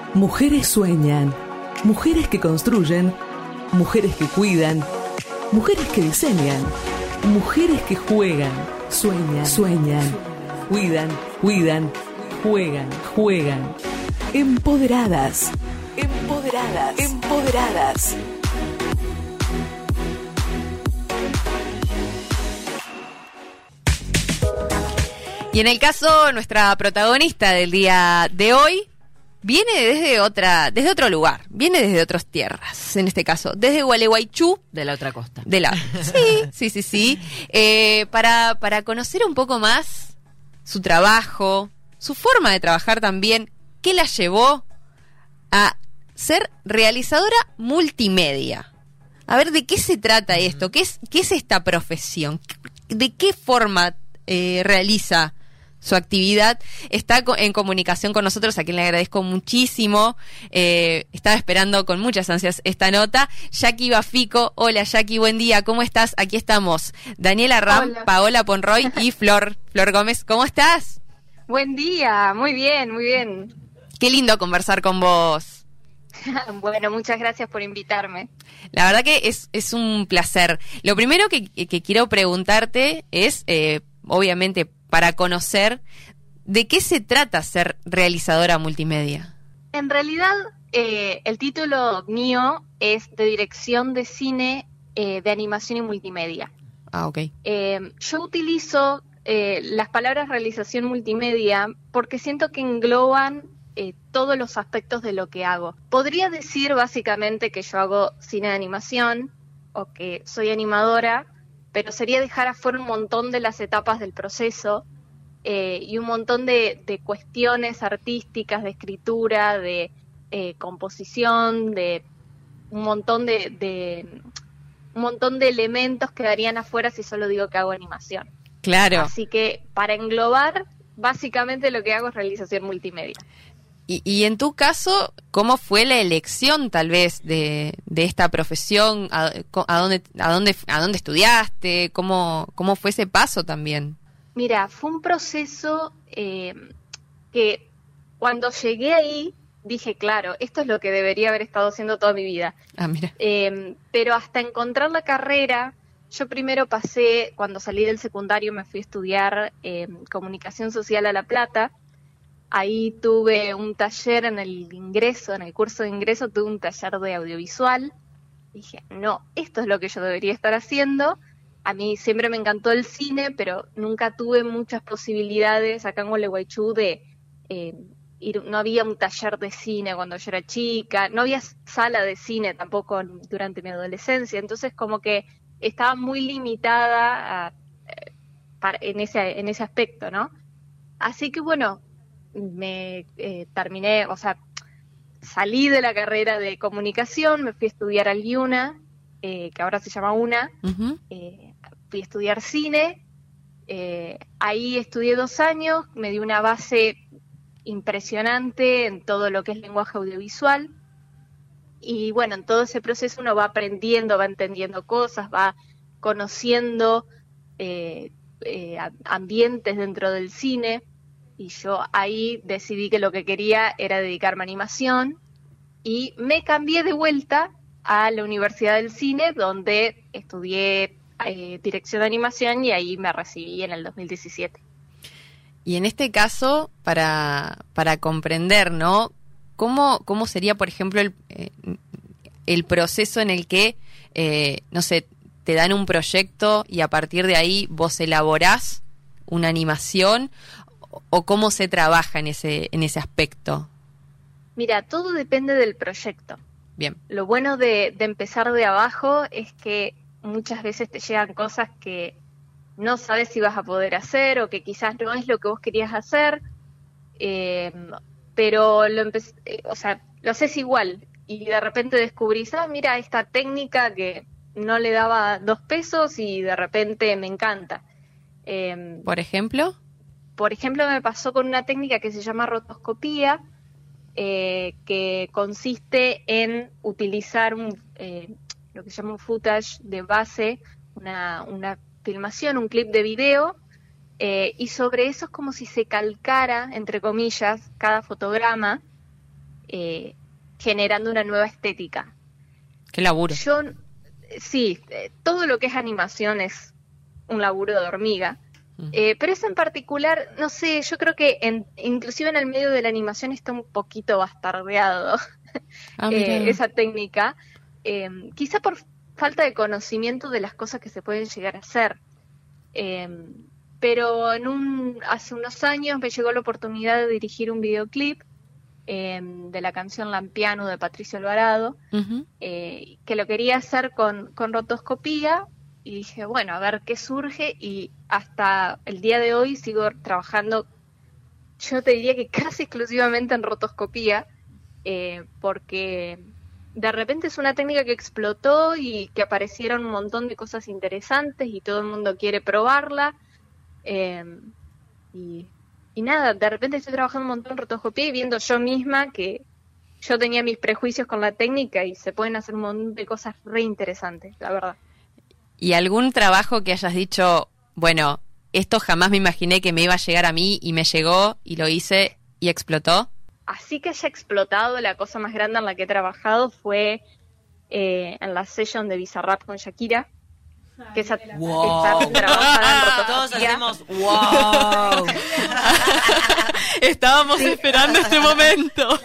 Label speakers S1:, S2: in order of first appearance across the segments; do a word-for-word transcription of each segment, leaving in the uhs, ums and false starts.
S1: Mujeres sueñan, mujeres que construyen, mujeres que cuidan, mujeres que diseñan, mujeres que juegan, sueñan, sueñan, cuidan, cuidan, juegan, juegan. Empoderadas, empoderadas, empoderadas.
S2: Y en el caso, nuestra protagonista del día de hoy viene desde otra, desde otro lugar, viene desde otras tierras, en este caso, desde Gualeguaychú.
S3: De la otra costa.
S2: De la, sí, sí, sí, sí. Eh, para, para conocer un poco más su trabajo, su forma de trabajar también, qué la llevó a ser realizadora multimedia. A ver, ¿de qué se trata esto? ¿Qué es, qué es esta profesión? ¿De qué forma eh, realiza su actividad? Está en comunicación con nosotros, a quien le agradezco muchísimo. Eh, estaba esperando con muchas ansias esta nota. Jackie Bafico. Hola, Jackie, buen día. ¿Cómo estás? Aquí estamos Daniela Ram, Hola. Paola Ponroy y Flor, Flor Gómez. ¿Cómo estás?
S4: Buen día, muy bien, muy bien.
S2: Qué lindo conversar con vos.
S4: Bueno, muchas gracias por invitarme.
S2: La verdad que es, es un placer. Lo primero que, que quiero preguntarte es, eh, obviamente, para conocer de qué se trata ser realizadora multimedia.
S4: En realidad, eh, el título mío es de dirección de cine, eh, de animación y multimedia.
S2: Ah, ok.
S4: Eh, yo utilizo eh, las palabras realización multimedia porque siento que engloban eh, todos los aspectos de lo que hago. Podría decir básicamente que yo hago cine de animación o que soy animadora, pero sería dejar afuera un montón de las etapas del proceso eh, y un montón de, de cuestiones artísticas, de escritura, de eh, composición, de un montón de, de un montón de elementos quedarían afuera si solo digo que hago animación.
S2: Claro.
S4: Así que para englobar, básicamente lo que hago es realización multimedia.
S2: Y, y en tu caso, ¿cómo fue la elección tal vez de, de esta profesión? ¿A, a, dónde, a, dónde, ¿A dónde estudiaste? ¿Cómo, cómo fue ese paso también?
S4: Mira, fue un proceso eh, que cuando llegué ahí dije, claro, esto es lo que debería haber estado haciendo toda mi vida.
S2: Ah, mira.
S4: Eh, pero hasta encontrar la carrera, yo primero pasé, cuando salí del secundario me fui a estudiar eh, comunicación social a La Plata. Ahí tuve un taller en el ingreso, en el curso de ingreso, tuve un taller de audiovisual. Dije, no, esto es lo que yo debería estar haciendo. A mí siempre me encantó el cine, pero nunca tuve muchas posibilidades acá en Gualeguaychú de eh, ir. No había un taller de cine cuando yo era chica, no había sala de cine tampoco durante mi adolescencia. Entonces como que estaba muy limitada a, eh, para, en, ese, en ese aspecto, ¿no? Así que bueno, me eh, terminé, o sea, salí de la carrera de comunicación, me fui a estudiar al IUNA, eh, que ahora se llama UNA, uh-huh. eh, fui a estudiar cine, eh, ahí estudié dos años, me dio una base impresionante en todo lo que es lenguaje audiovisual, y bueno, en todo ese proceso uno va aprendiendo, va entendiendo cosas, va conociendo eh, eh, ambientes dentro del cine. Y yo ahí decidí que lo que quería era dedicarme a animación y me cambié de vuelta a la Universidad del Cine, donde estudié eh, dirección de animación y ahí me recibí en el dos mil diecisiete.
S2: Y en este caso, para, para comprender, ¿no? ¿Cómo, cómo sería, por ejemplo, el, eh, el proceso en el que, eh, no sé, te dan un proyecto y a partir de ahí vos elaborás una animación? ¿O cómo se trabaja en ese en ese aspecto?
S4: Mira, todo depende del proyecto.
S2: Bien.
S4: Lo bueno de, de empezar de abajo es que muchas veces te llegan cosas que no sabes si vas a poder hacer o que quizás no es lo que vos querías hacer, eh, pero lo empe- eh, o sea, lo haces igual y de repente descubrís, ah, mira, esta técnica que no le daba dos pesos y de repente me encanta. Eh,
S2: ¿Por ejemplo?
S4: Por ejemplo, me pasó con una técnica que se llama rotoscopía, eh, que consiste en utilizar un, eh, lo que se llama un footage de base, una, una filmación, un clip de video, eh, y sobre eso es como si se calcara, entre comillas, cada fotograma, eh, generando una nueva estética.
S2: Qué laburo.
S4: Yo, sí, eh, todo lo que es animación es un laburo de hormiga, uh-huh. eh, pero eso en particular, no sé, yo creo que en, inclusive en el medio de la animación está un poquito bastardeado ah, eh, esa técnica, eh, quizá por falta de conocimiento de las cosas que se pueden llegar a hacer. Eh, pero en un hace unos años me llegó la oportunidad de dirigir un videoclip eh, de la canción Lampiano de Patricio Alvarado, uh-huh. eh, que lo quería hacer con, con rotoscopía, y dije, bueno, a ver qué surge, y hasta el día de hoy sigo trabajando, yo te diría que casi exclusivamente en rotoscopía, eh, porque de repente es una técnica que explotó y que aparecieron un montón de cosas interesantes y todo el mundo quiere probarla. Eh, y, y nada, de repente estoy trabajando un montón en rotoscopía y viendo yo misma que yo tenía mis prejuicios con la técnica y se pueden hacer un montón de cosas re interesantes, la verdad.
S2: ¿Y algún trabajo que hayas dicho, bueno, esto jamás me imaginé que me iba a llegar a mí y me llegó y lo hice y explotó?
S4: Así que haya explotado, la cosa más grande en la que he trabajado fue eh, en la session de Bizarrap con Shakira, que esa
S3: wow.
S4: está trabajada en rotoscopía.
S3: Todos hacemos wow.
S2: Estábamos sí. esperando este momento.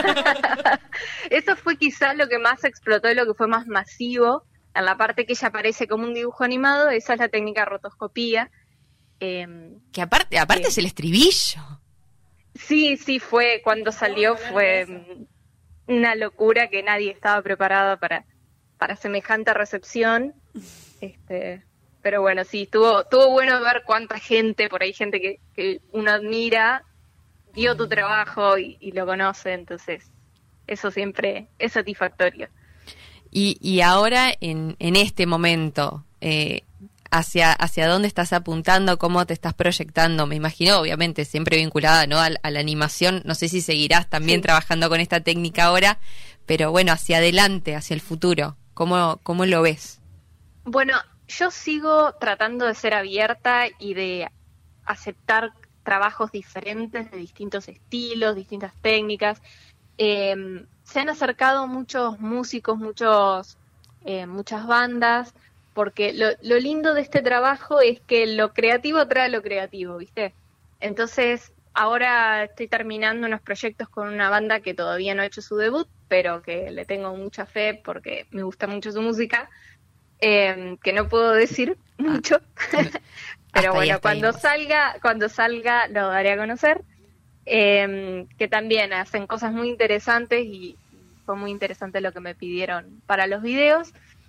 S4: Eso fue quizás lo que más explotó y lo que fue más masivo. En la parte que ella aparece como un dibujo animado, esa es la técnica de rotoscopía. Eh,
S2: que aparte, aparte eh, es el estribillo.
S4: Sí, sí, fue, cuando salió fue una locura que nadie estaba preparado para, para semejante recepción. Este, pero bueno, sí, estuvo, estuvo bueno ver cuánta gente, por ahí gente que, que uno admira, vio tu trabajo y, y lo conoce, entonces eso siempre es satisfactorio.
S2: Y, y ahora, en, en este momento, eh, hacia, hacia dónde estás apuntando, cómo te estás proyectando, me imagino, obviamente, siempre vinculada, ¿no?, a, a la animación, no sé si seguirás también sí. trabajando con esta técnica ahora, pero bueno, hacia adelante, hacia el futuro, ¿cómo, cómo lo ves?
S4: Bueno, yo sigo tratando de ser abierta y de aceptar trabajos diferentes, de distintos estilos, distintas técnicas. Eh, se han acercado muchos músicos, muchos, eh, muchas bandas, porque lo, lo lindo de este trabajo es que lo creativo trae lo creativo, ¿viste? Entonces, ahora estoy terminando unos proyectos con una banda que todavía no ha hecho su debut, pero que le tengo mucha fe porque me gusta mucho su música. Eh, que no puedo decir mucho, pero bueno, cuando salga, cuando salga lo daré a conocer, eh, que también hacen cosas muy interesantes y fue muy interesante lo que me pidieron para los videos,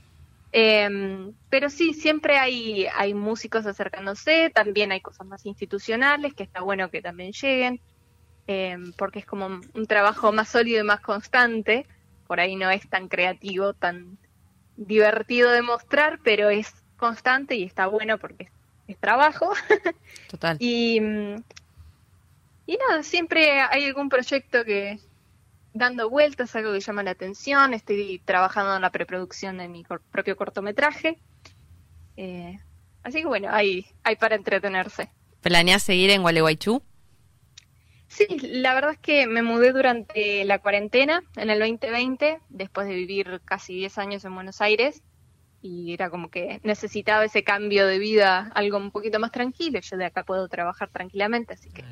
S4: eh, pero sí, siempre hay, hay músicos acercándose, también hay cosas más institucionales, que está bueno que también lleguen, eh, porque es como un trabajo más sólido y más constante, por ahí no es tan creativo, tan divertido de mostrar, pero es constante y está bueno porque es, es trabajo.
S2: Total.
S4: y, y nada, siempre hay algún proyecto que dando vueltas, algo que llama la atención. Estoy trabajando en la preproducción de mi cor- propio cortometraje. Eh, así que bueno, hay, hay para entretenerse.
S2: ¿Planeás seguir en Gualeguaychú?
S4: Sí, la verdad es que me mudé durante la cuarentena, en el veinte veinte, después de vivir casi diez años en Buenos Aires, y era como que necesitaba ese cambio de vida, algo un poquito más tranquilo. Yo de acá puedo trabajar tranquilamente, así que...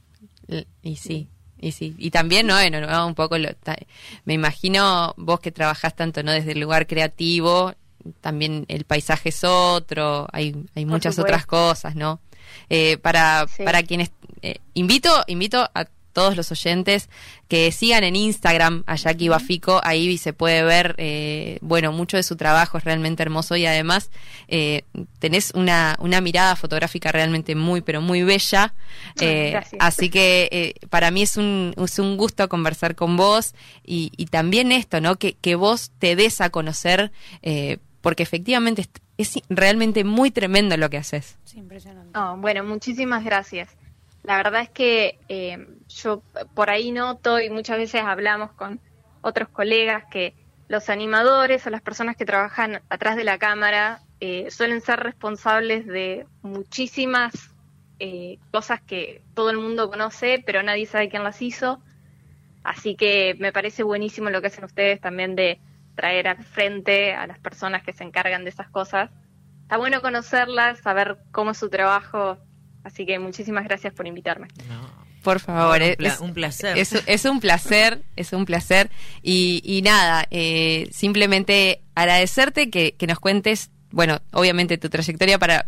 S2: Y sí, y sí. Y también, ¿no? no un poco, lo, ta, me imagino vos que trabajás tanto, ¿no?, desde el lugar creativo, también el paisaje es otro, hay, hay muchas otras cosas, ¿no? Eh, para, sí. para quienes eh, invito invito a todos los oyentes que sigan en Instagram a Jackie Bafico, ahí se puede ver eh, bueno, mucho de su trabajo, es realmente hermoso y además eh, tenés una, una mirada fotográfica realmente muy pero muy bella, eh, así que eh, para mí es un, es un gusto conversar con vos y, y también esto, ¿no?, que, que vos te des a conocer, eh, porque efectivamente es, es realmente muy tremendo lo que haces.
S4: Sí, impresionante. Oh, bueno, muchísimas gracias. La verdad es que eh, yo por ahí noto y muchas veces hablamos con otros colegas que los animadores o las personas que trabajan atrás de la cámara eh, suelen ser responsables de muchísimas eh, cosas que todo el mundo conoce, pero nadie sabe quién las hizo. Así que me parece buenísimo lo que hacen ustedes también de traer al frente a las personas que se encargan de esas cosas. Está bueno conocerlas, saber cómo es su trabajo, así que muchísimas gracias por invitarme.
S5: No.
S2: Por favor,
S5: No, un,
S2: es,
S5: pla- un placer.
S2: Es, es un placer, es un placer. Y, y nada, eh, simplemente agradecerte que, que nos cuentes, bueno, obviamente tu trayectoria para...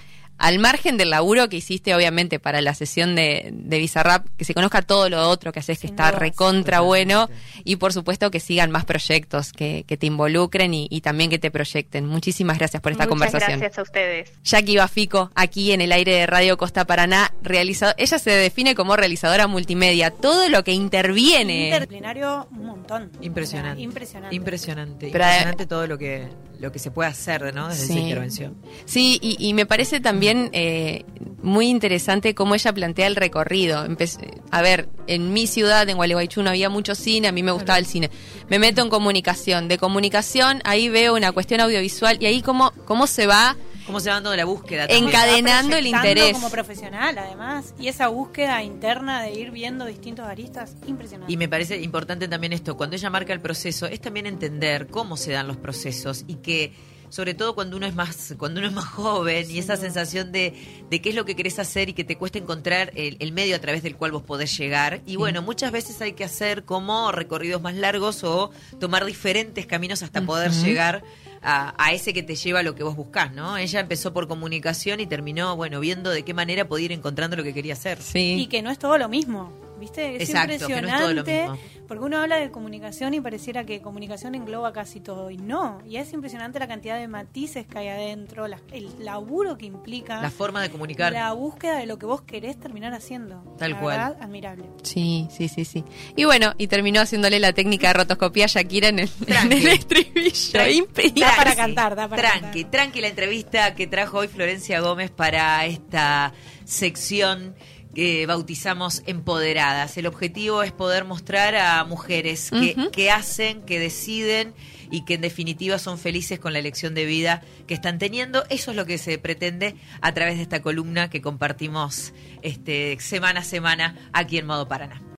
S2: Al margen del laburo que hiciste, obviamente, para la sesión de, de Bizarrap, que se conozca todo lo otro que haces, que
S6: Sin
S2: está
S6: dudas.
S2: recontra
S5: Totalmente.
S2: bueno, y por supuesto que sigan más proyectos, que, que te involucren y, y también que te proyecten. Muchísimas gracias por esta
S4: Muchas
S2: conversación.
S4: gracias a ustedes.
S2: Jackie Bafico, aquí en el aire de Radio Costa Paraná, realizado, ella se define como realizadora multimedia, todo lo que interviene.
S6: Interdisciplinario, un montón.
S5: Impresionante.
S6: O sea, impresionante.
S5: Impresionante.
S2: Pero,
S5: impresionante todo lo que lo que se puede hacer, ¿no? Desde
S2: Sí.
S5: esa intervención.
S2: Sí, y, y me parece también eh, muy interesante cómo ella plantea el recorrido. Empe- a ver, en mi ciudad, en Gualeguaychú, no había mucho cine, a mí me gustaba el cine. Me meto en comunicación. De comunicación, ahí veo una cuestión audiovisual y ahí cómo, cómo se va
S5: ¿Cómo se va dando la búsqueda?
S2: En
S5: también?
S2: cada- encadenando el
S6: Proyectando
S2: interés.
S6: como profesional, además. Y esa búsqueda interna de ir viendo distintos aristas, impresionante.
S5: Y me parece importante también esto, cuando ella marca el proceso, es también entender cómo se dan los procesos y que, sobre todo cuando uno es más, cuando uno es más joven y esa sensación de, de qué es lo que querés hacer y que te cuesta encontrar el, el medio a través del cual vos podés llegar. Y bueno, muchas veces hay que hacer como recorridos más largos o tomar diferentes caminos hasta poder
S2: Ujú.
S5: llegar a, a ese que te lleva a lo que vos buscás, ¿no? Ella empezó por comunicación y terminó, bueno, viendo de qué manera podía ir encontrando lo que quería hacer.
S2: Sí.
S6: Y que no es todo lo mismo, ¿viste? Es
S5: Exacto, que no es todo lo
S6: impresionante,
S5: mismo.
S6: porque uno habla de comunicación y pareciera que comunicación engloba casi todo, y no. Y es impresionante la cantidad de matices que hay adentro, la- el laburo que implica,
S5: La forma de comunicar.
S6: la búsqueda de lo que vos querés terminar haciendo.
S5: Tal
S6: La
S5: cual.
S6: verdad, admirable.
S2: Sí, sí, sí, sí. Y bueno, y terminó haciéndole la técnica de rotoscopía a Shakira en el, en
S5: Tranqui.
S2: el estribillo.
S5: Tranqui.
S2: Impe-
S6: Da para
S5: Tranqui,
S6: cantar, da para
S5: tranqui,
S6: cantar.
S5: tranqui la entrevista que trajo hoy Florencia Gómez para esta sección que bautizamos Empoderadas. El objetivo es poder mostrar a mujeres que,
S2: Ujú.
S5: que hacen, que deciden y que en definitiva son felices con la elección de vida que están teniendo. Eso es lo que se pretende a través de esta columna que compartimos este, semana a semana aquí en Modo Paraná.